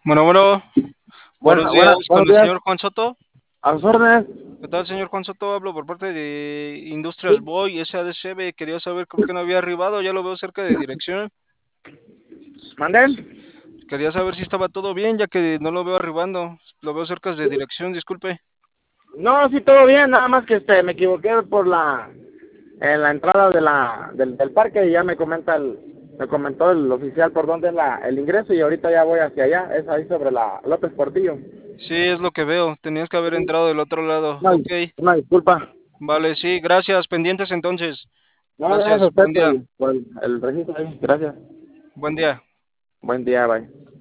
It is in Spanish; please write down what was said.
Bueno, buenos días con Buenos el días, señor Juan Soto. a sus órdenes. ¿Qué tal, señor Juan Soto? Hablo por parte de Industrias Sí. Boy, SADCB. Quería saber por qué no había arribado, ya lo veo cerca de dirección. ¿Manden? Quería saber si estaba todo bien, ya que no lo veo arribando. Lo veo cerca de dirección, disculpe. No, sí, todo bien, nada más que me equivoqué por en la entrada del parque y ya me comentó el oficial por dónde es el ingreso y ahorita ya voy hacia allá, es ahí sobre la López Portillo. Sí, es lo que veo. Tenías que haber Sí, entrado del otro lado. una, Ok, una disculpa. vale, sí, gracias. Pendientes entonces. No, gracias a Gracias. usted Buen día. por el registro ahí. Gracias. Buen día. Buen día, bye.